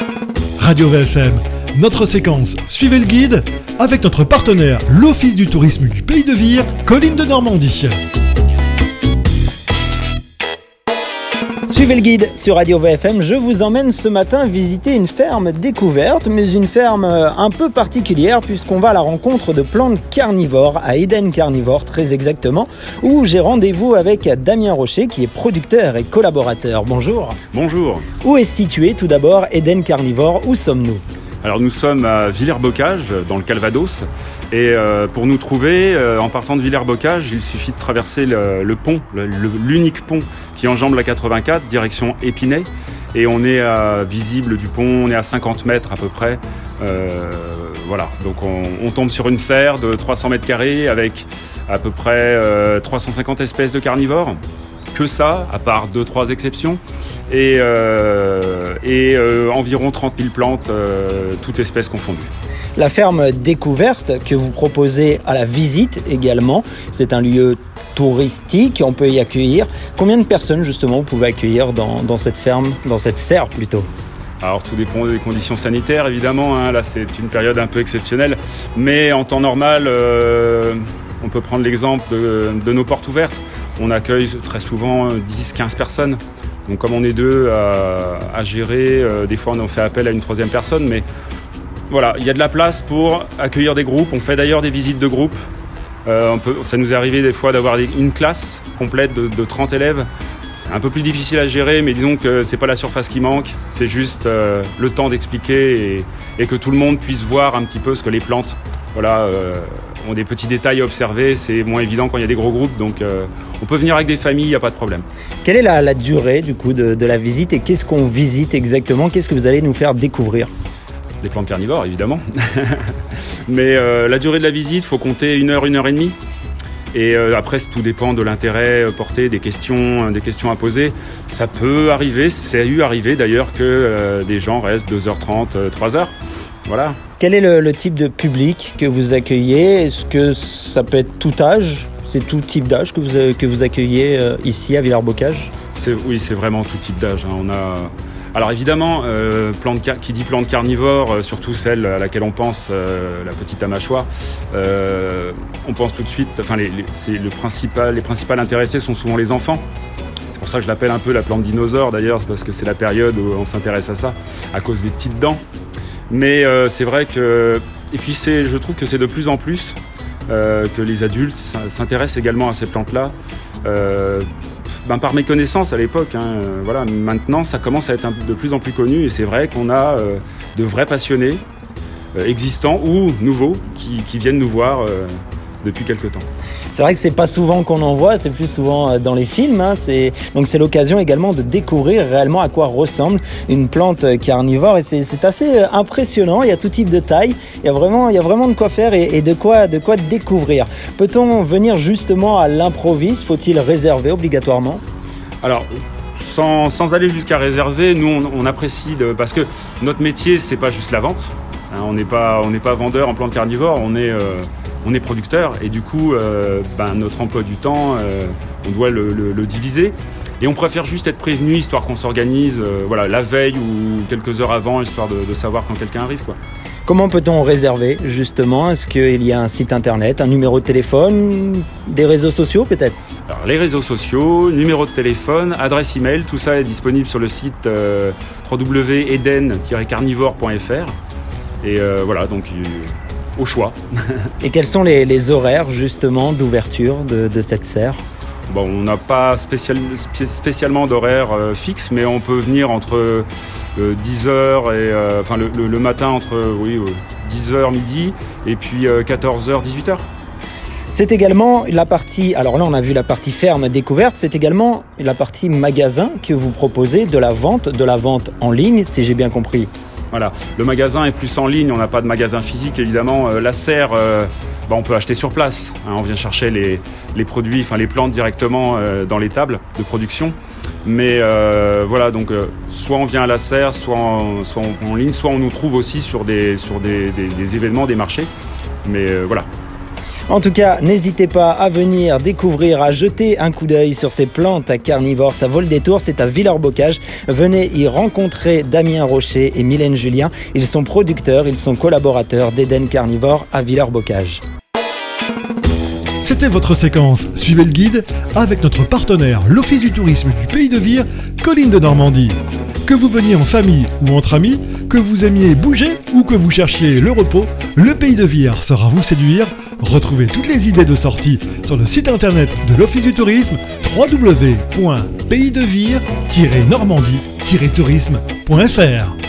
Radio VFM, notre séquence Suivez le guide avec notre partenaire, l'Office du tourisme du Pays de Vire, Collines de Normandie. Suivez le guide sur Radio VFM, je vous emmène ce matin visiter une ferme découverte, mais une ferme un peu particulière puisqu'on va à la rencontre de plantes carnivores, à Eden Carnivore très exactement, où j'ai rendez-vous avec Damien Rocher qui est producteur et collaborateur. Bonjour. Bonjour. Où est situé tout d'abord Eden Carnivore? Où sommes-nous? Alors nous sommes à Villers-Bocage, dans le Calvados, et pour nous trouver, en partant de Villers-Bocage, il suffit de traverser le pont, l'unique pont qui enjambe la 84, direction Épinay, et on est visible du pont, on est à 50 mètres à peu près. Voilà, donc on tombe sur une serre de 300 mètres carrés avec à peu près 350 espèces de carnivores. Que ça, à part 2-3 exceptions, et environ 30 000 plantes, toutes espèces confondues. La ferme découverte que vous proposez à la visite également, c'est un lieu touristique, on peut y accueillir. Combien de personnes justement vous pouvez accueillir dans cette ferme, dans cette serre plutôt? Alors tout dépend des conditions sanitaires évidemment, hein. Là c'est une période un peu exceptionnelle, mais en temps normal, on peut prendre l'exemple de nos portes ouvertes. On accueille très souvent 10-15 personnes. Donc comme on est deux à gérer, des fois on fait appel à une troisième personne. Mais voilà, il y a de la place pour accueillir des groupes. On fait d'ailleurs des visites de groupe. Ça nous est arrivé des fois d'avoir une classe complète de 30 élèves. Un peu plus difficile à gérer, mais disons que c'est pas la surface qui manque. C'est juste le temps d'expliquer et que tout le monde puisse voir un petit peu ce que les plantes ont des petits détails à observer. C'est moins évident quand il y a des gros groupes, donc on peut venir avec des familles, il n'y a pas de problème. Quelle est la durée du coup de la visite et qu'est-ce qu'on visite exactement? Qu'est-ce que vous allez nous faire découvrir? Des plantes carnivores évidemment, mais la durée de la visite, il faut compter 1 heure, 1 heure et demie. Et après, tout dépend de l'intérêt porté, des questions à poser. Ça peut arriver, c'est arrivé d'ailleurs que des gens restent 2h30, 3h. Voilà. Quel est le type de public que vous accueillez? Est-ce que ça peut être tout âge? C'est tout type d'âge que vous accueillez ici à Villers-Bocage? Oui, c'est vraiment tout type d'âge. Hein. Alors évidemment, qui dit plante carnivore, surtout celle à laquelle on pense, la petite à mâchoire, on pense tout de suite, les principales intéressés sont souvent les enfants. C'est pour ça que je l'appelle un peu la plante dinosaure d'ailleurs, c'est parce que c'est la période où on s'intéresse à ça, à cause des petites dents. Mais c'est vrai que... Et puis je trouve que c'est de plus en plus que les adultes s'intéressent également à ces plantes-là. Par méconnaissance à l'époque, hein, voilà. Maintenant ça commence à être de plus en plus connu et c'est vrai qu'on a de vrais passionnés existants ou nouveaux qui viennent nous voir depuis quelques temps. C'est vrai que c'est pas souvent qu'on en voit, c'est plus souvent dans les films, hein. Donc c'est l'occasion également de découvrir réellement à quoi ressemble une plante carnivore et c'est assez impressionnant. Il y a tout type de taille, il y a vraiment de quoi faire et de quoi découvrir. Peut-on venir justement à l'improviste? Faut-il réserver obligatoirement? Alors sans aller jusqu'à réserver, nous on apprécie parce que notre métier c'est pas juste la vente, hein. On n'est pas vendeur en plantes carnivores, on est producteur et du coup notre emploi du temps on doit le diviser et on préfère juste être prévenu histoire qu'on s'organise la veille ou quelques heures avant histoire de savoir quand quelqu'un arrive quoi. Comment peut-on réserver justement? Est-ce qu'il y a un site internet, un numéro de téléphone, des réseaux sociaux peut-être? Alors les réseaux sociaux, numéro de téléphone, adresse email, tout ça est disponible sur le site www.eden-carnivore.fr et donc au choix. Et quels sont les horaires justement d'ouverture de cette serre? Bon, on n'a pas spécialement d'horaire fixe, mais on peut venir entre 10h et le matin entre 10h midi et puis 14h 18h. C'est également la partie, alors là on a vu la partie ferme découverte, c'est également la partie magasin que vous proposez, de la vente en ligne, si j'ai bien compris. Voilà, le magasin est plus en ligne, on n'a pas de magasin physique évidemment. La serre, on peut acheter sur place, hein, on vient chercher les produits, les plantes directement dans les tables de production. Mais donc soit on vient à la serre, soit en ligne, soit on nous trouve aussi sur des événements, des marchés. Mais voilà. En tout cas, n'hésitez pas à venir découvrir, à jeter un coup d'œil sur ces plantes carnivores. Ça vaut le détour, c'est à Villers-Bocage. Venez y rencontrer Damien Rocher et Mylène Julien. Ils sont producteurs, ils sont collaborateurs d'Eden Carnivore à Villers-Bocage. C'était votre séquence Suivez le guide avec notre partenaire, l'Office du tourisme du Pays de Vire, Collines de Normandie. Que vous veniez en famille ou entre amis, que vous aimiez bouger ou que vous cherchiez le repos, le Pays de Vire saura vous séduire. Retrouvez toutes les idées de sortie sur le site internet de l'Office du tourisme www.paysdevire-normandie-tourisme.fr.